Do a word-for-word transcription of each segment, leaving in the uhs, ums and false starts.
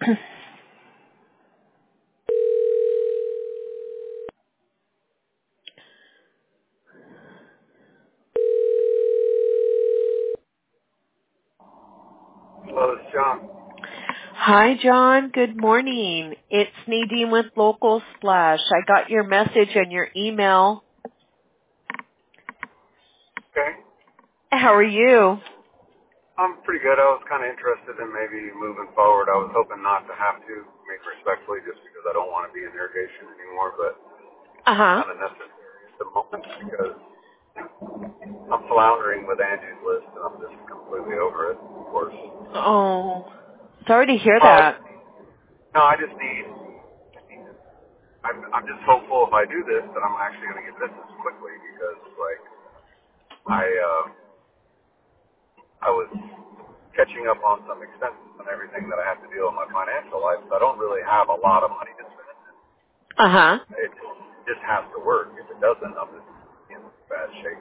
Hello, this is John. Hi, John. Good morning. It's Nadine with Local Splash. I got your message and your email. Okay. How are you? I'm pretty good. I was kind of interested in maybe moving forward. I was hoping not to have to, maybe respectfully, just because I don't want to be in irrigation anymore, but Uh-huh. kind of necessary at the moment because I'm floundering with Angie's List and I'm just completely over it, of course. Oh, sorry to hear Well, I that. just need, no, I just need, I'm, I'm just hopeful if I do this that I'm actually going to get business quickly because, like, I, uh, I was catching up on some expenses and everything that I have to deal in my financial life, so I don't really have a lot of money to spend. Uh-huh. It just has to work. If it doesn't, I'm just in bad shape.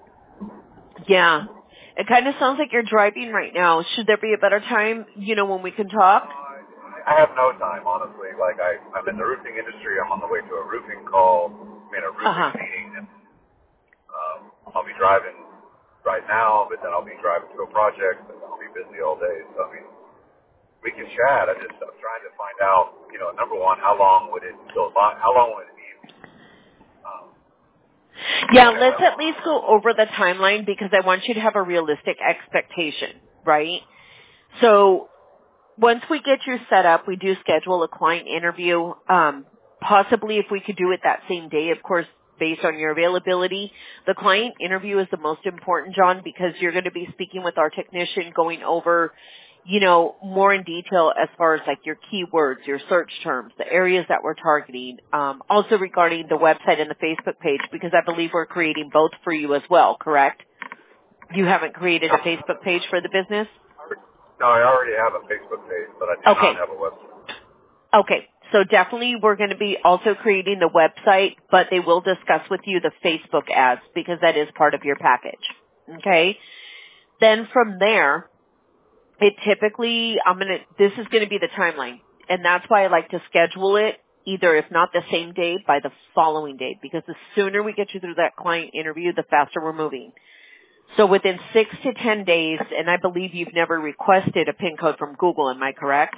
Yeah. It kind of sounds like you're driving right now. Should there be a better time, you know, when we can talk? Uh, I have no time, honestly. Like, I, I'm in the roofing industry. I'm on the way to a roofing call, I mean, a roofing Uh-huh. meeting, and um, I'll be driving right now, but then I'll be driving to a project, and I'll be busy all day. So, I mean, we can chat. I just, I'm trying to find out, you know, number one, how long would it go by? How long would it be? Um, Yeah, okay, let's well, at least go over the timeline because I want you to have a realistic expectation, right? So once we get you set up, we do schedule a client interview. Um, possibly if we could do it that same day, of course, based on your availability. The client interview is the most important, John, because you're going to be speaking with our technician, going over, you know, more in detail as far as like your keywords, your search terms, the areas that we're targeting. Um, also regarding the website and the Facebook page, because I believe we're creating both for you as well, correct? You haven't created a Facebook page for the business? no, I already have a Facebook page, but I do not Okay. have a website. Okay, so definitely we're going to be also creating the website, but they will discuss with you the Facebook ads because that is part of your package. Okay? Then from there, it typically, I'm going to, this is going to be the timeline. And that's why I like to schedule it either if not the same day, by the following day. Because the sooner we get you through that client interview, the faster we're moving. So within six to ten days, and I believe you've never requested a PIN code from Google, am I correct?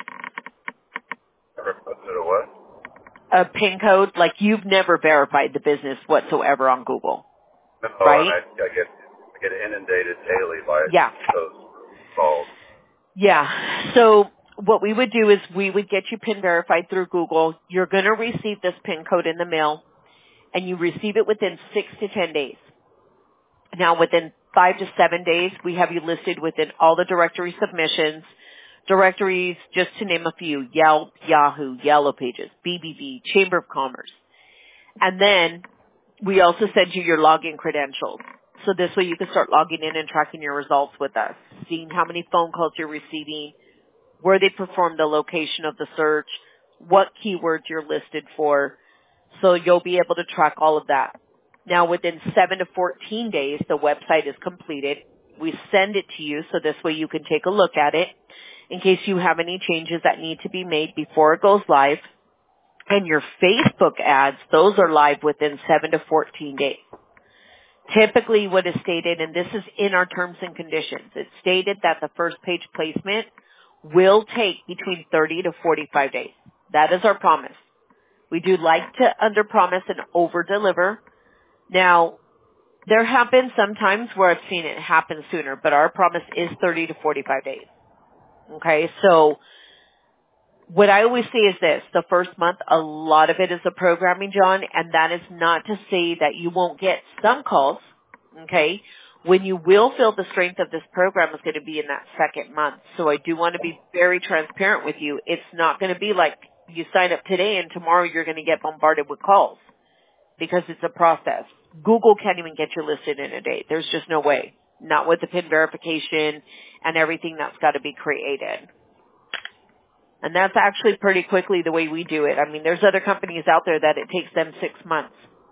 Never posted a what? A PIN code, like you've never verified the business whatsoever on Google, No, and right? I, I get I get inundated daily by Yeah. those calls. Yeah. So what we would do is we would get you PIN verified through Google. You're going to receive this PIN code in the mail, and you receive it within six to ten days. Now, within five to seven days, we have you listed within all the directory submissions, directories, just to name a few, Yelp, Yahoo, Yellow Pages, B B B, Chamber of Commerce. And then we also send you your login credentials. So this way you can start logging in and tracking your results with us, seeing how many phone calls you're receiving, where they perform the location of the search, what keywords you're listed for. So you'll be able to track all of that. Now within seven to fourteen days, the website is completed. We send it to you so this way you can take a look at it in case you have any changes that need to be made before it goes live. And your Facebook ads, those are live within seven to fourteen days. Typically what is stated, and this is in our terms and conditions, it's stated that the first page placement will take between thirty to forty-five days. That is our promise. We do like to underpromise and overdeliver. Now, there have been some times where I've seen it happen sooner, but our promise is thirty to forty-five days. Okay, so what I always say is this, the first month, a lot of it is the programming, John, and that is not to say that you won't get some calls, okay? When you will feel the strength of this program is going to be in that second month. So I do want to be very transparent with you. It's not going to be like you sign up today and tomorrow you're going to get bombarded with calls because it's a process. Google can't even get you listed in a day. There's just no way. Not with the PIN verification and everything that's got to be created. And that's actually pretty quickly the way we do it. I mean, there's other companies out there that it takes them six months.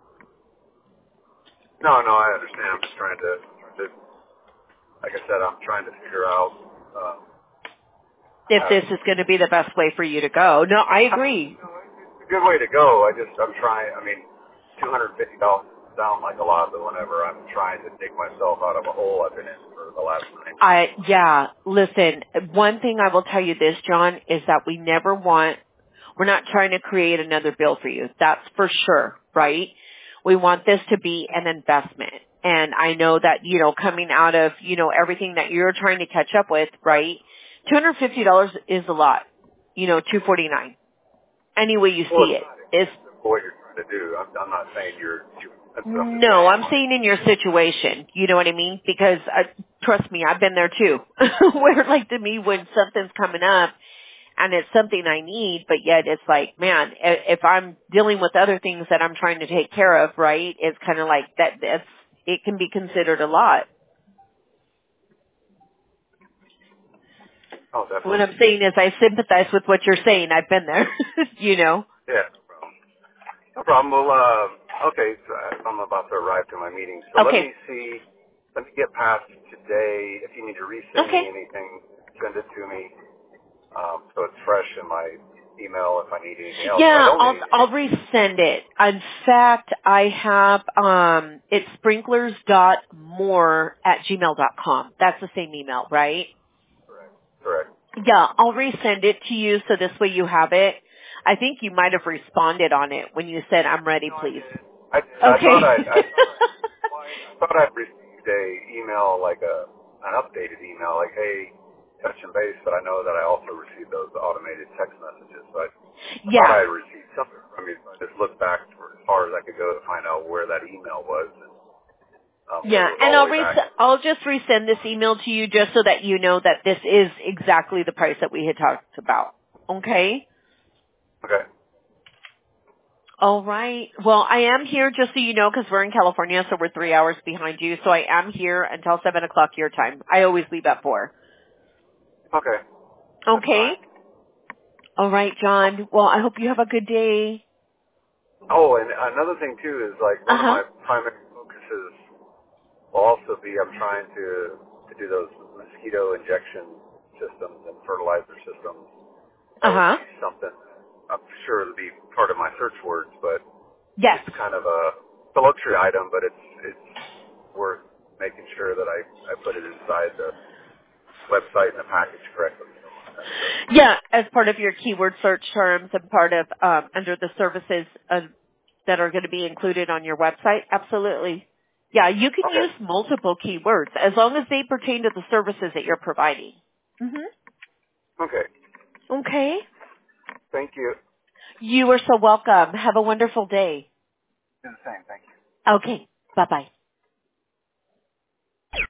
No, no, I understand. I'm just trying to, trying to like I said, I'm trying to figure out uh, if Uh, this is going to be the best way for you to go. No, I agree. it's a good way to go. I just, I'm trying, I mean, two hundred fifty dollars sound like a lot, but whenever I'm trying to dig myself out of a hole I've been in for the last nine I, yeah, listen, one thing I will tell you this, John, is that we never want, we're not trying to create another bill for you. That's for sure, right? We want this to be an investment. And I know that, you know, coming out of, you know, everything that you're trying to catch up with, right? two hundred fifty dollars is a lot. You know, two forty-nine. Any way you well, see it's it not is. for what you're trying to do. I'm, I'm not saying you're, you, that's what I'm just No, saying. I'm Like, saying in your situation. You know what I mean? Because uh, trust me, I've been there too. Where like to me, when something's coming up and it's something I need, but yet it's like, man, i- if I'm dealing with other things that I'm trying to take care of, right? It's kind of like that. That's it can be considered a lot. oh, What definitely. I'm saying is I sympathize with what you're saying. I've been there. You know. Yeah, no problem. No problem. Well, uh, okay, so I'm about to arrive to my meeting, so let Okay. me see, let me get past today. If you need to resend Okay. me anything, send it to me, um, so it's fresh in my email if I need anything else. If I Yeah, don't I'll need I'll anything, resend it. In fact, I have um it's sprinklers dot more at gmail dot com. That's the same email, right? correct. Yeah, I'll resend it to you so this way you have it. I think you might have responded on it when you said I'm ready, No, I please. did. I did. I thought Okay. I, I thought I, well, I I thought I'd received a email, like a, an updated email, like, hey, touch and base, but I know that I also received those automated text messages, so I, I thought Yeah. I had received something from you, so I just looked back for as far as I could go to find out where that email was, and um, it Yeah, was and all the I'll way res- back. I'll just resend this email to you just so that you know that this is exactly the price that we had talked about. Okay? Okay. All right. Well, I am here just so you know because we're in California, so we're three hours behind you. So I am here until seven o'clock your time. I always leave at four. Okay. That's Okay. fine. All right, John. Well, I hope you have a good day. Oh, and another thing, too, is, like, Uh one of huh. my primary focuses will also be I'm trying to, to do those mosquito injection systems and fertilizer systems. That Uh would huh. be something I'm sure it'll be part of my search words, but Yes. it's kind of a, it's a luxury item, but it's it's worth making sure that I, I put it inside the website and the package correctly and all that. So, Yeah, as part of your keyword search terms and part of um, under the services uh, that are going to be included on your website. Absolutely. Yeah, you can okay. use multiple keywords as long as they pertain to the services that you're providing. Mhm. Okay. Okay. Thank you. You are so welcome. Have a wonderful day. Do the same. Thank you. Okay. Bye-bye.